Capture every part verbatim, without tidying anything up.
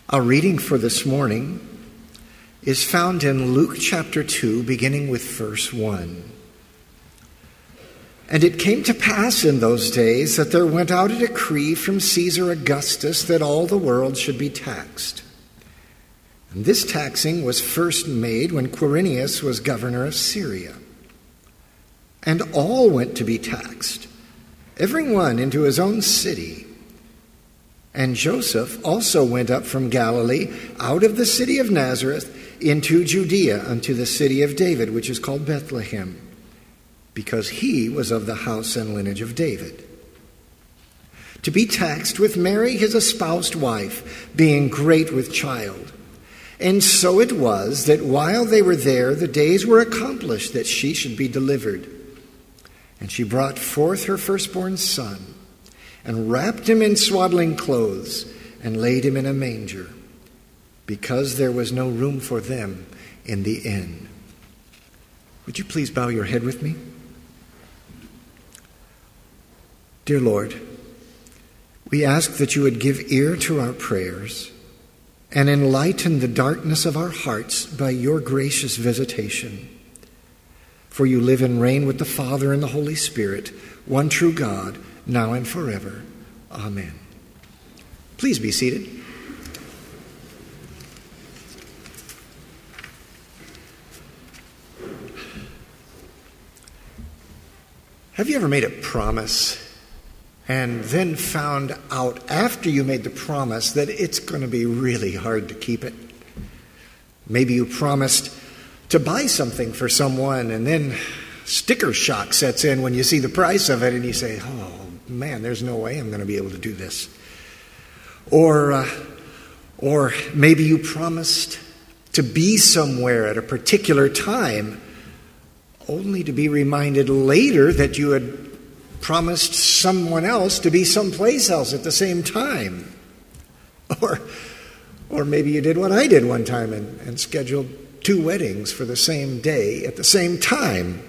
Our reading for this morning is found in Luke chapter two, beginning with verse one. And it came to pass in those days that there went out a decree from Caesar Augustus that all the world should be taxed. And this taxing was first made when Quirinius was governor of Syria. And all went to be taxed, every one into his own city. And Joseph also went up from Galilee, out of the city of Nazareth, into Judea, unto the city of David, which is called Bethlehem, because he was of the house and lineage of David, to be taxed with Mary his espoused wife, being great with child. And so it was that while they were there, the days were accomplished that she should be delivered. And she brought forth her firstborn son, and wrapped him in swaddling clothes, and laid him in a manger, because there was no room for them in the inn. Would you please bow your head with me? Dear Lord, we ask that you would give ear to our prayers and enlighten the darkness of our hearts by your gracious visitation. For you live and reign with the Father and the Holy Spirit, one true God, now and forever. Amen. Please be seated. Have you ever made a promise and then found out after you made the promise that it's going to be really hard to keep it? Maybe you promised to buy something for someone, and then sticker shock sets in when you see the price of it, and you say, oh, man, there's no way I'm going to be able to do this. Or, uh, or maybe you promised to be somewhere at a particular time, only to be reminded later that you had promised someone else to be someplace else at the same time. Or, or maybe you did what I did one time and, and scheduled two weddings for the same day at the same time.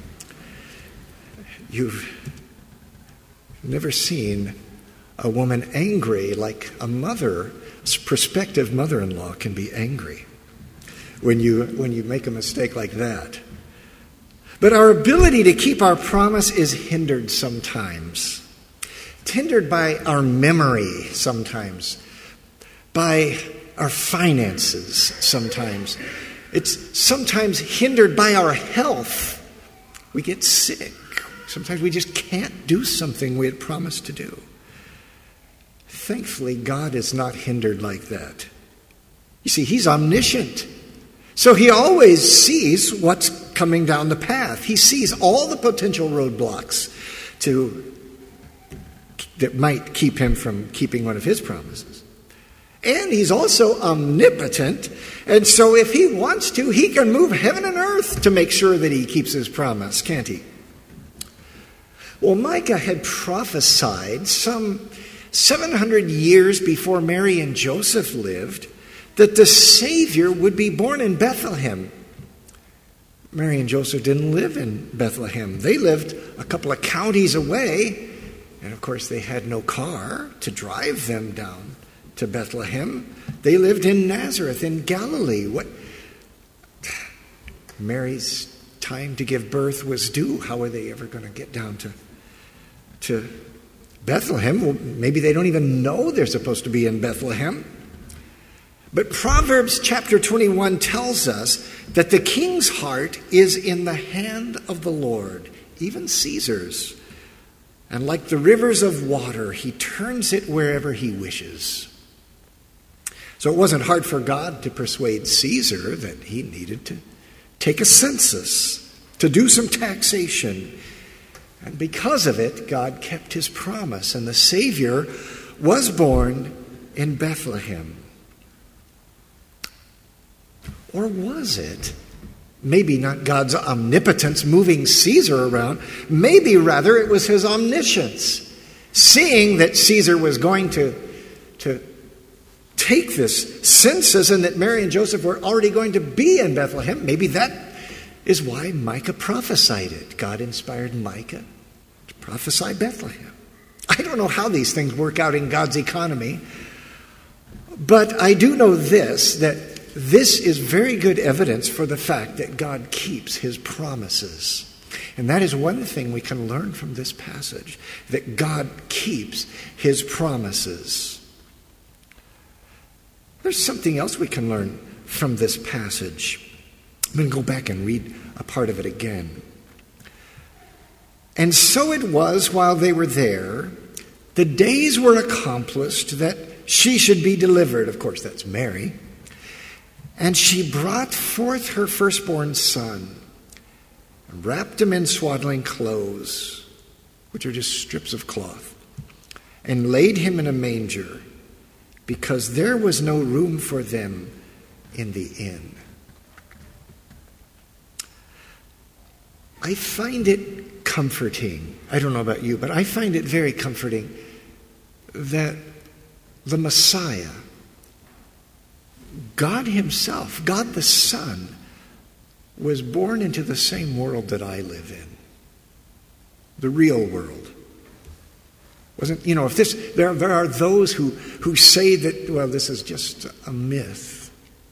You've never seen a woman angry like a mother, a prospective mother-in-law can be angry when you when you make a mistake like that. But our ability to keep our promise is hindered sometimes. It's hindered by our memory sometimes, by our finances sometimes. It's sometimes hindered by our health. We get sick. Sometimes we just can't do something we had promised to do. Thankfully, God is not hindered like that. You see, he's omniscient. So he always sees what's coming down the path. He sees all the potential roadblocks to that might keep him from keeping one of his promises. And he's also omnipotent. And so if he wants to, he can move heaven and earth to make sure that he keeps his promise, can't he? Well, Micah had prophesied some seven hundred years before Mary and Joseph lived that the Savior would be born in Bethlehem. Mary and Joseph didn't live in Bethlehem. They lived a couple of counties away, and of course they had no car to drive them down to Bethlehem. They lived in Nazareth in Galilee. What? Mary's time to give birth was due. How are they ever going to get down to, to Bethlehem? Well, maybe they don't even know they're supposed to be in Bethlehem. But Proverbs chapter twenty-one tells us that the king's heart is in the hand of the Lord, even Caesar's. And like the rivers of water, he turns it wherever he wishes. So it wasn't hard for God to persuade Caesar that he needed to take a census, to do some taxation. And because of it, God kept his promise, and the Savior was born in Bethlehem. Or was it? Maybe not God's omnipotence moving Caesar around. Maybe rather it was his omniscience. Seeing that Caesar was going to, to take this census and that Mary and Joseph were already going to be in Bethlehem, maybe that is why Micah prophesied it. God inspired Micah to prophesy Bethlehem. I don't know how these things work out in God's economy. But I do know this, that this is very good evidence for the fact that God keeps his promises. And that is one thing we can learn from this passage, that God keeps his promises. There's something else we can learn from this passage. I'm going to go back and read a part of it again. And so it was while they were there, the days were accomplished that she should be delivered. Of course, that's Mary. And she brought forth her firstborn son, and wrapped him in swaddling clothes, which are just strips of cloth, and laid him in a manger, because there was no room for them in the inn. I find it comforting. I don't know about you, but I find it very comforting that the Messiah, God himself, God the Son, was born into the same world that I live in. The real world. Wasn't, you know, if this, there, there are those who, who say that, well, this is just a myth.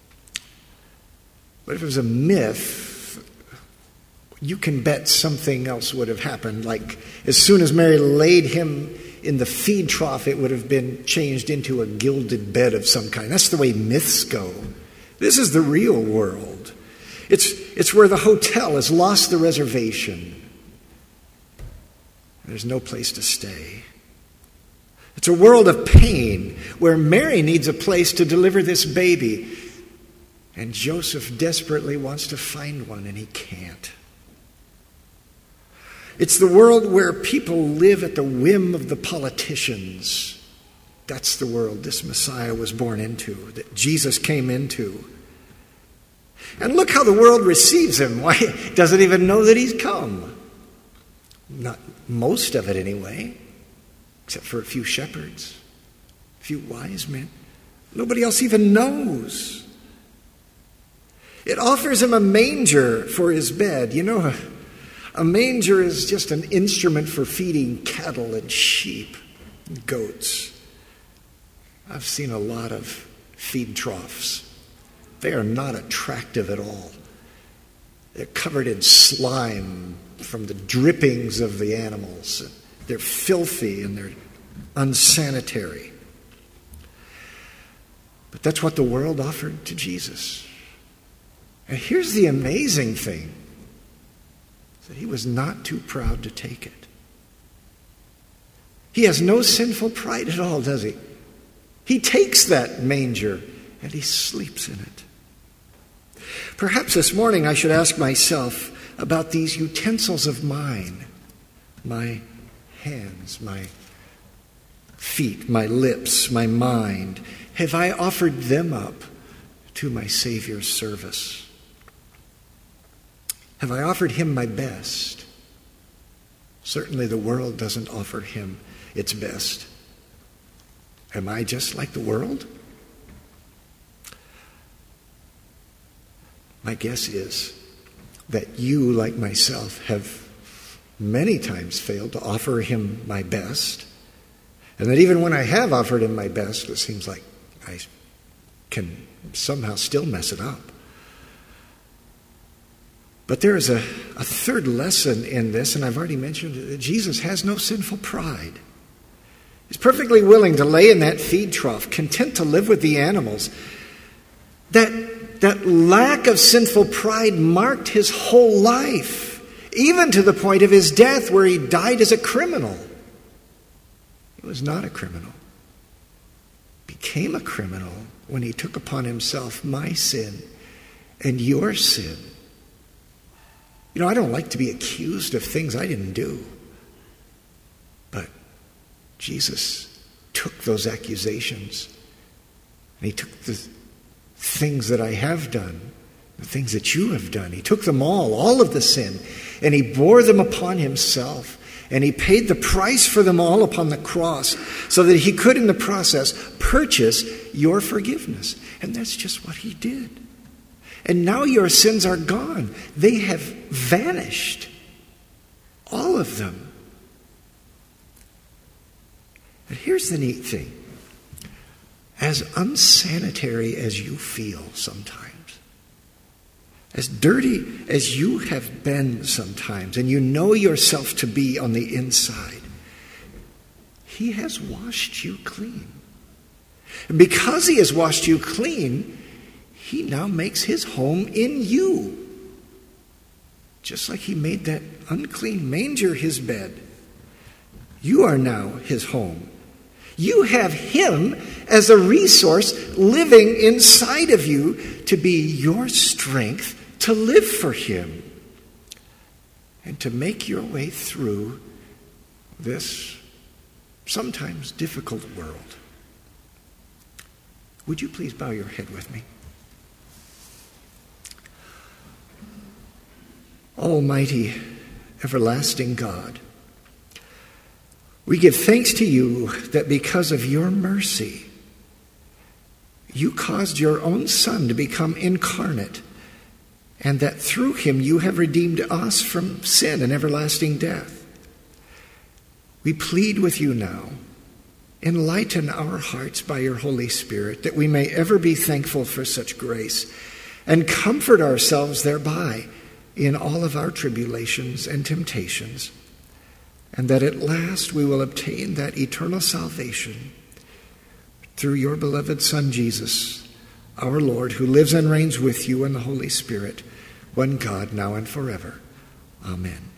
But if it was a myth, you can bet something else would have happened. Like, as soon as Mary laid him in the feed trough, it would have been changed into a gilded bed of some kind. That's the way myths go. This is the real world. It's, it's where the hotel has lost the reservation. There's no place to stay. It's a world of pain where Mary needs a place to deliver this baby. And Joseph desperately wants to find one, and he can't. It's the world where people live at the whim of the politicians. That's the world this Messiah was born into, that Jesus came into. And look how the world receives him. Why, it doesn't even know that he's come. Not most of it anyway, except for a few shepherds, a few wise men. Nobody else even knows. It offers him a manger for his bed. You know, a, a manger is just an instrument for feeding cattle and sheep and goats. I've seen a lot of feed troughs. They are not attractive at all. They're covered in slime from the drippings of the animals. They're filthy and they're unsanitary. But that's what the world offered to Jesus. And here's the amazing thing, that he was not too proud to take it. He has no sinful pride at all, does he? He takes that manger and he sleeps in it. Perhaps this morning I should ask myself about these utensils of mine, my hands, my feet, my lips, my mind. Have I offered them up to my Savior's service? Have I offered him my best? Certainly the world doesn't offer him its best. Am I just like the world? My guess is that you, like myself, have many times failed to offer him my best, and that even when I have offered him my best, it seems like I can somehow still mess it up. But there is a, a third lesson in this, and I've already mentioned it, that Jesus has no sinful pride. He's perfectly willing to lay in that feed trough, content to live with the animals. That That lack of sinful pride marked his whole life, even to the point of his death where he died as a criminal. He was not a criminal. He became a criminal when he took upon himself my sin and your sin. You know, I don't like to be accused of things I didn't do. But Jesus took those accusations and he took the things that I have done, the things that you have done. He took them all, all of the sin, and he bore them upon himself. And he paid the price for them all upon the cross so that he could in the process purchase your forgiveness. And that's just what he did. And now your sins are gone. They have vanished. All of them. And here's the neat thing. as unsanitary as you feel sometimes, as dirty as you have been sometimes, and you know yourself to be on the inside, he has washed you clean. And because he has washed you clean, he now makes his home in you. Just like he made that unclean manger his bed, you are now his home. You have him as a resource living inside of you to be your strength to live for him and to make your way through this sometimes difficult world. Would you please bow your head with me? Almighty, everlasting God, we give thanks to you that because of your mercy, you caused your own Son to become incarnate, and that through him you have redeemed us from sin and everlasting death. We plead with you now, enlighten our hearts by your Holy Spirit, that we may ever be thankful for such grace, and comfort ourselves thereby in all of our tribulations and temptations, and that at last we will obtain that eternal salvation through your beloved Son, Jesus, our Lord, who lives and reigns with you in the Holy Spirit, one God, now and forever. Amen.